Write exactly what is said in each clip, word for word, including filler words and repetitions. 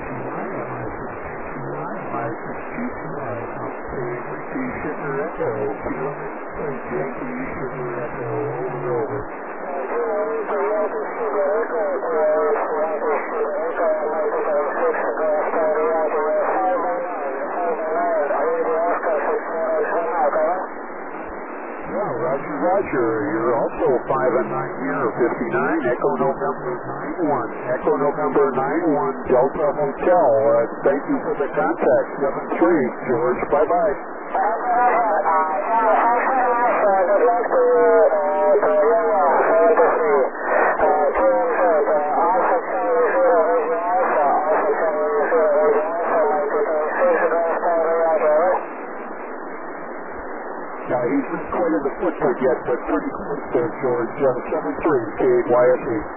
Roger, you're also five and nine here, fifty-nine, Echo November nine one, Echo November nine one, Delta Hotel. Uh, thank you for the contact, seven three, George, bye-bye. Now, he's not quite in the footprint yet, but pretty close there, George. Uh, seven three, K eight Y S E.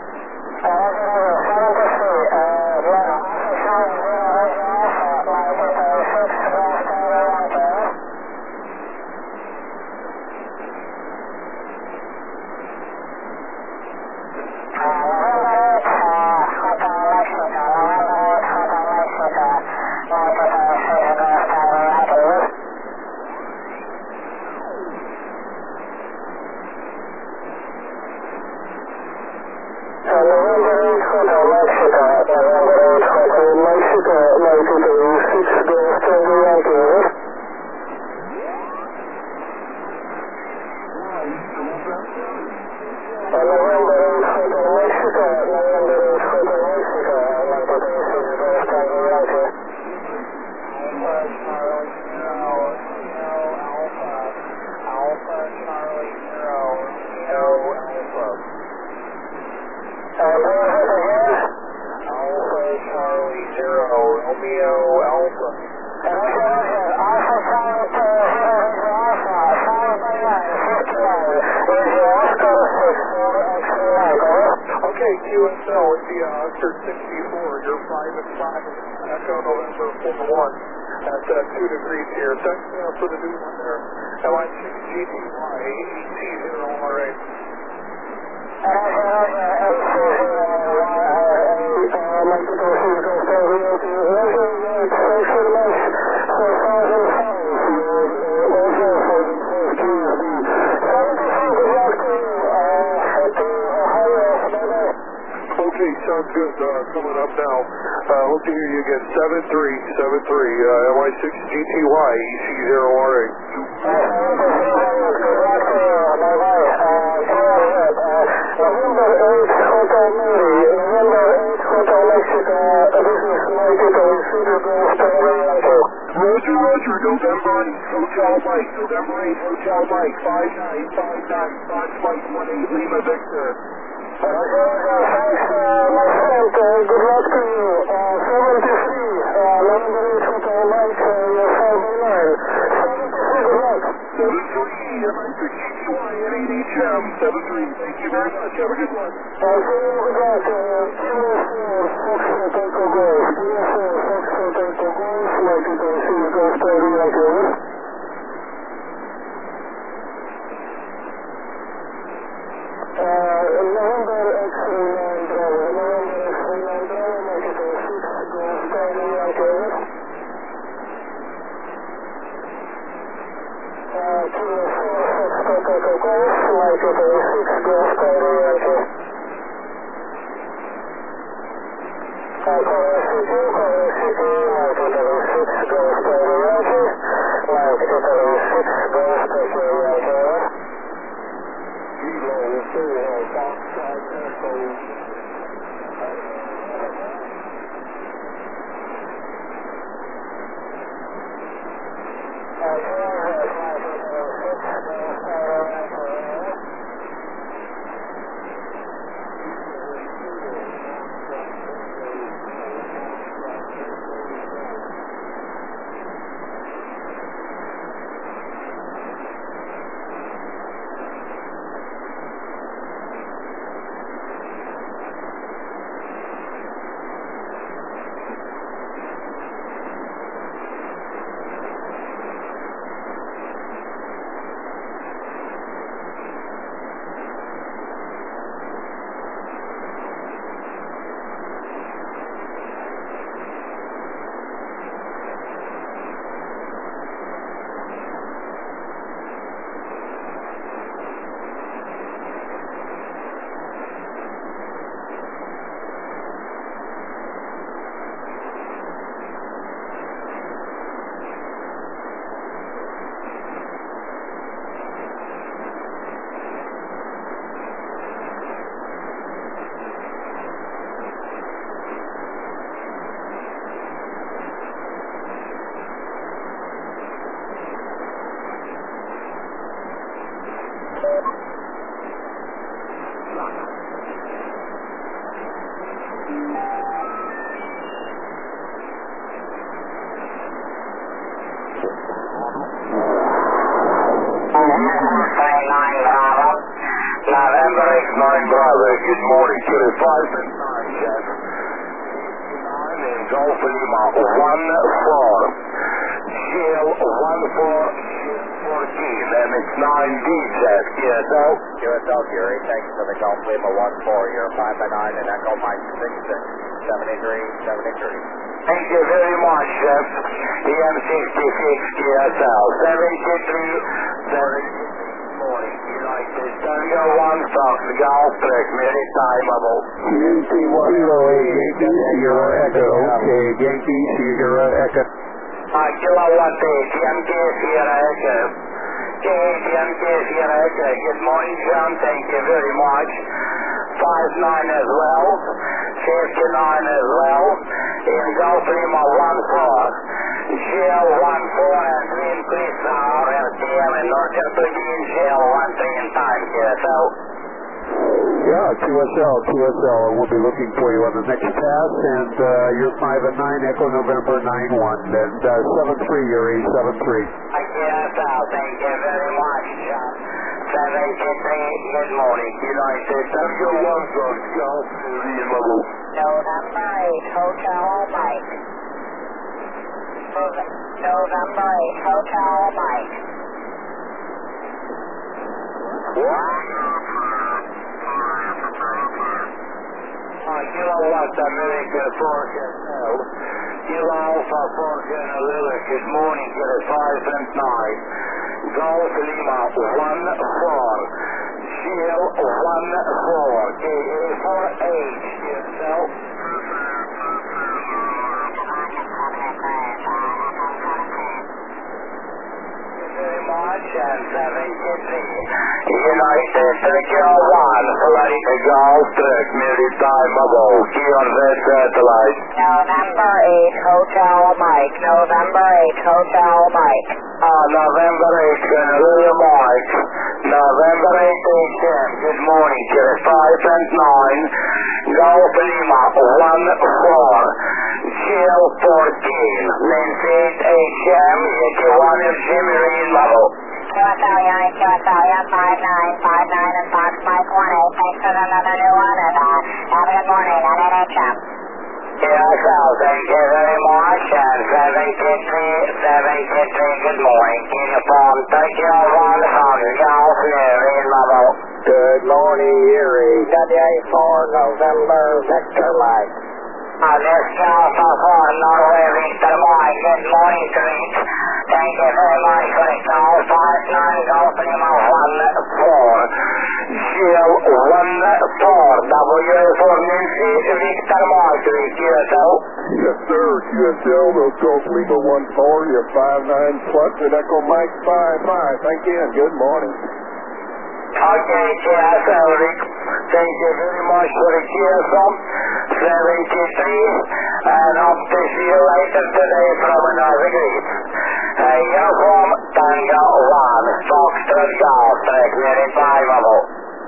X nine Bravo. Good morning, Kilo five and nine, Jeff. nine in Golf Lima, one four. Shell one four, fourteen, and it's nine D, Jeff. Q S L. Q S L, Gary. Thank you for the Golf Lima one four. You're five by nine and Echo Mike six six. seventy-three, seventy-three. Thank you very much, Jeff. E M sixty-six Q S L. seventy-three, seventy-three. Morning, United. Tango one Fox, Golf Track, Mary Timeable. Yankee one zero eight, Sierra Echo. Okay, Yankee Sierra Echo. Uh, Kilo one eight, Yankee Sierra Echo. Yankee Sierra Echo. Good morning, John. Thank you very much. five nine as well. fifty-nine as well. In Golf Lima one four. Shell one four and Twin Chris R L T M and Northern thirteen, Shell one three in time, Q S L. Yeah, Q S L, Q S L. We'll be looking for you on the next pass, and uh, you're five and nine, Echo November nine one, and uh, seven three, you're A seven three. Q S L, thank you very much, John. seventy-three, good morning, United. Tango one Fox, Golf Lima. November eight, Hotel Mike. November eight, Hotel Mike. Uh, Kilo West American forecast now. Kilo Alpha forecast Lily. Good morning, Kilo five and nine. Golf Lima one four. Shell one four. K A four H. Yourself. Very much and seventy-three. United Tokyo one, Florida Golf Track, Maritime Mobile, key on that satellite. November eight, Hotel Mike. November eight, Hotel Mike. Ah, November eighth, Honolulu Mike. November eighth, H M. Good morning, Kilo five and nine. Golf Lima one four. Shell fourteen. Lindsay H M. Yankee one is Jimmy Reed level. Q S L, Yanni, Q S L, yeah, five nine, five nine and Fox Mike one eight. Thanks for another new one, and uh, have a good morning on N H M. Q S L, thank you very much, and seventy-three, seventy-three, good morning. Uniform Tokyo one from Golf Reed level. Good morning, Erie. W A four, November, Victor Mike. Uh, this Alpha four, Norway, Victor Mike. Good morning, Greet. Thank you very much for the call. five nine, Golf Lima one four. Shell one four. W A four, Nancy, Victor Mike. Q S L. Yes, sir, Q S L, those Golf Lima one four, you're five nine plus, and Echo Mike five five. Thank you, and good morning. Okay, Q S L, Rick. Thank you very much for the Q S L. seventy-three, and hope to see you later today from another grid. Uh, uniform Tango one, Foxtrot Golf Track, Maritime Mobile.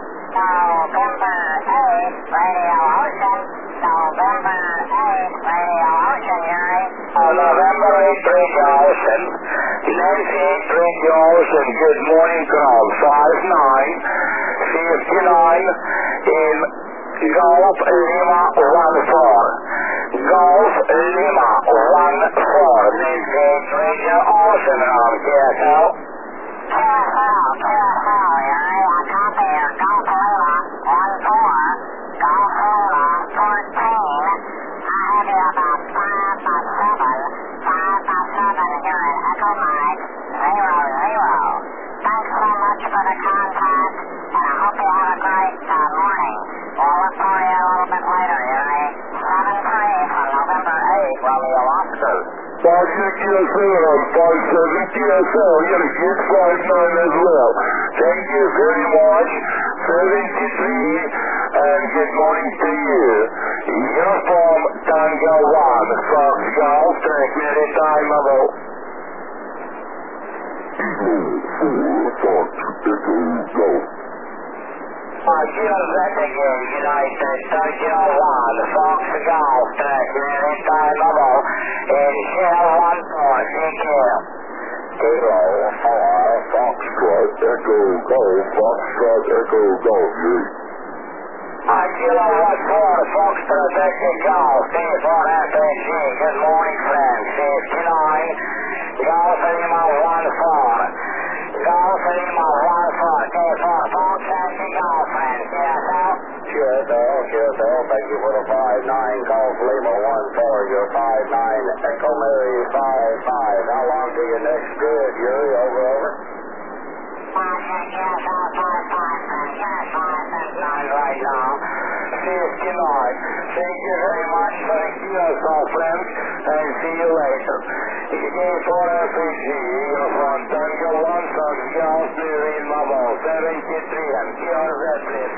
November eight, Radio Ocean. November eight, Radio Ocean, Yuri. Uh, November eighth, Radio Ocean. Nancy, Radio Ocean, good morning, Crown. five nine, fifty-nine in Golf Lima one four. Golf Lima one four. Nancy, Radio Ocean, around Q S L. Q S L, Q S L, Yuri. I copy you. Golf Lima one four. Golf Lima fourteen. I have you about five by seven. five by seven, you're at Echo Mike zero zero. Thanks so much for the contact, and I hope you have a great uh, morning. We'll look for you a little bit later, Yuri. seven three from November eighth, Romeo Oscar. five six Q S L, five seven Q S L, you're a good five nine as well. Thank you very much, seventy-three, and good morning to you. Uniform Tango one, Fox Golf Track, Maritime Mobile. Uh, here's that again, United Tokyo one, Fox Golf Track, Maritime Mobile, and Shell one four, thank you. Kilo four, Foxtrot, Echo Golf, Foxtrot, Echo Golf, Yuri. Uh, Kilo one four, Foxtrot Echo Golf, D four F A G, good morning friends, fifty-nine, Golf Lima one four, Golf Lima one four, D four Fox Echo Golf friends, Q S L? Q S L, Q S L, thank you for the five nine, Golf Lima one four, your five nine, Echo Mary five five, how long to your next grid, Yuri, over, over? fifty-nine right now. fifty-nine. Thank you very much for the Q S L friends, and see you later. D four F A G, uniform Tango one, Fox Golf, Marine Mobile, seventy-three, and Q R Z, please.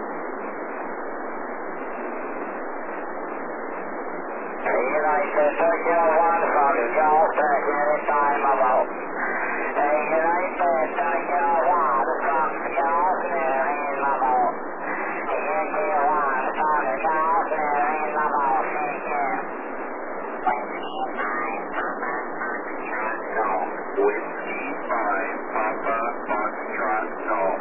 United Tokyo one, Fox Golf, Marine Time Mobile. United Tokyo one, Fox Golf, Marine Mobile. Yankee one, Fox Golf, Marine Mobile, thank you. Whiskey five, Papa Foxtrot Golf.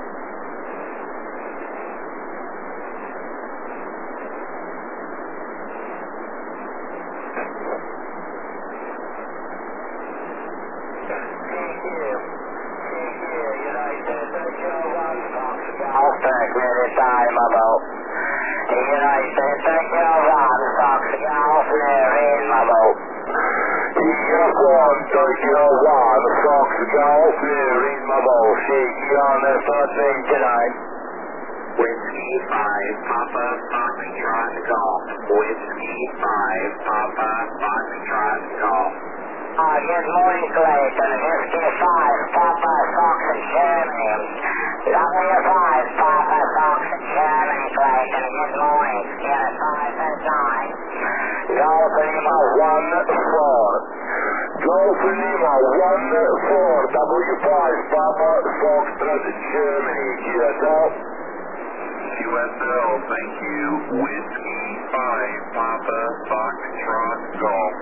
Golf track, minute time about. United Tokyo one, Fox Golf, Marine Mobile. Uniform Tokyo one, Fox Golf, Marine Mobile, shaky on the front tonight. Whiskey five, Papa Foxtrot Golf. Whiskey five, Papa Foxtrot Golf. Uh, good morning, Clayton. Whiskey five, Papa Fox and Germany. W five, Papa Fox and Germany, Clayton. Good morning. Yeah, five and nine. Golf Lima one four. Golf Lima one four. W five, Papa Foxtrot Germany. Q S L. Q S L, thank you. Whiskey five, Papa Foxtrot Golf.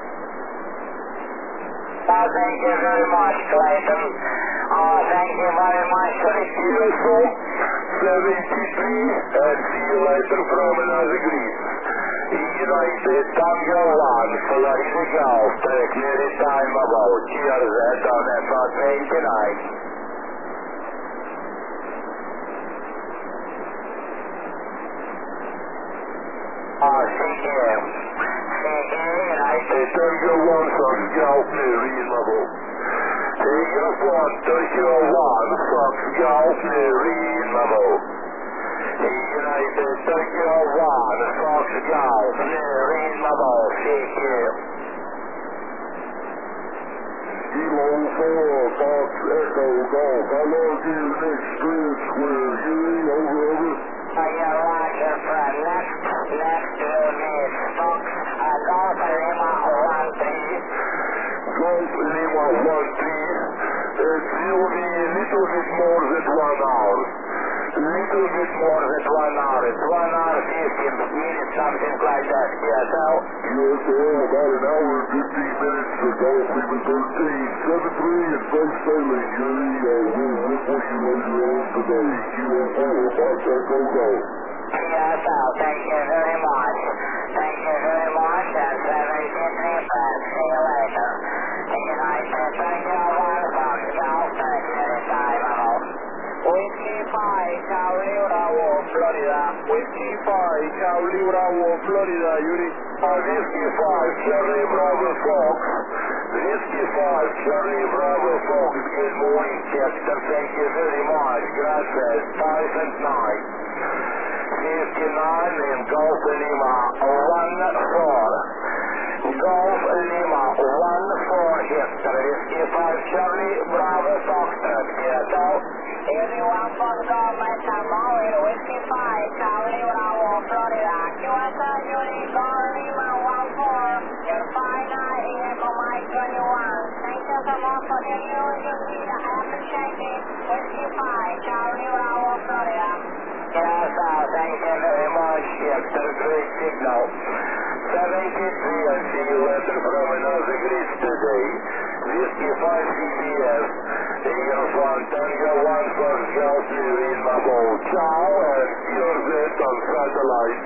Oh, thank you very much, Clayton. Oh, thank you very much for the Q S L seventy-three, and see you later from another green. United Tango one, Florida Golf, track nearly time about Q R Z on F R twenty-nine. Oh, thank you. Thank you, United. Tango one, Fox Golf, Marine Mobile. Uniform Tokyo one, Fox Golf, Marine Mobile. United Tokyo one, Fox Golf, Marine Mobile, thank you. Kilo four, Fox Echo Golf, how long to your next grid square, Yuri, over, over? Uh, yeah, Roger, friend. Next, next will be Fox, uh, Golf Lima one three. Golf Lima one three. It will be a little bit more than one hour. Little bit more than one hour. It's one hour, fifteen minutes, something like that. Q S L? Q S L, about an hour and fifteen minutes for Golf Lima thirteen. seven three and safe sailing, Yuri. Uh, we'll report you later on today. Q S L, Fox Echo Golf. Q S L, thank you very much. Thank you very much, and seventy-three friends. See you later. United Tokyo one, Fox Golf, track nearly time out. Whiskey five, Charlie Bravo, Florida. Whiskey five, Charlie Bravo, Florida, Yuri. Uh, Whiskey five, Charlie Bravo, Fox. Whiskey five, Charlie Bravo, Fox. Good morning, Chester. Thank you very much. Gracias. five and nine. fifty-nine in Golf Lima one four. Golf Lima one four, Chester. Whiskey five, Charlie Bravo, Fox. Q S L. Everyone for the government, I'm Molly, Whiskey five, Charlie Bravo, Florida. Q S L unit, Golf Lima one four, your five nine, Echo Mike twenty-one. Thank you so much for the news, you need, I appreciate it. Whiskey five, Charlie Bravo, Florida. Q S L, thank you very much, Chester. Great signal. seventy-three, and see you later from another grid today. Whiskey five C B S, Uniform one, Tango one, Fox Golf, reasonable. Ciao, and you're it on satellite.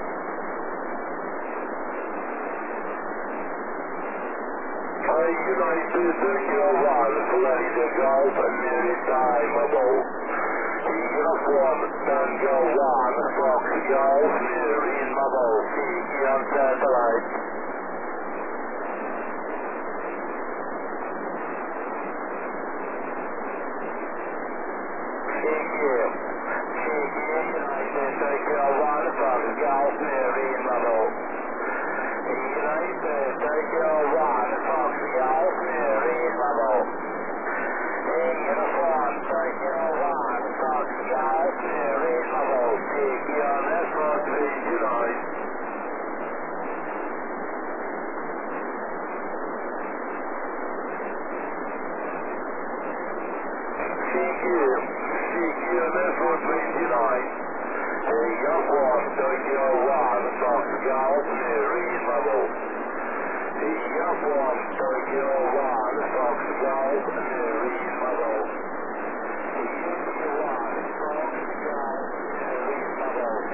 United Tango one, Florida Golf, timeable. Uniform Tango one, Fox Golf, reasonable. Kiki on satellite. Kiki. Kiki, United Tango one, Fox Golf, reasonable. United Tango one, Fox Golf, reasonable. Uniform Tango one, Fox Golf, reasonable. Kiki on effort, United. Kiki, Kiki on effort, twenty-nine. Uniform Tango one, Fox Golf, reasonable. Uniform Tango one, Fox Golf, reasonable. Uniform one, Fox Golf, reasonable.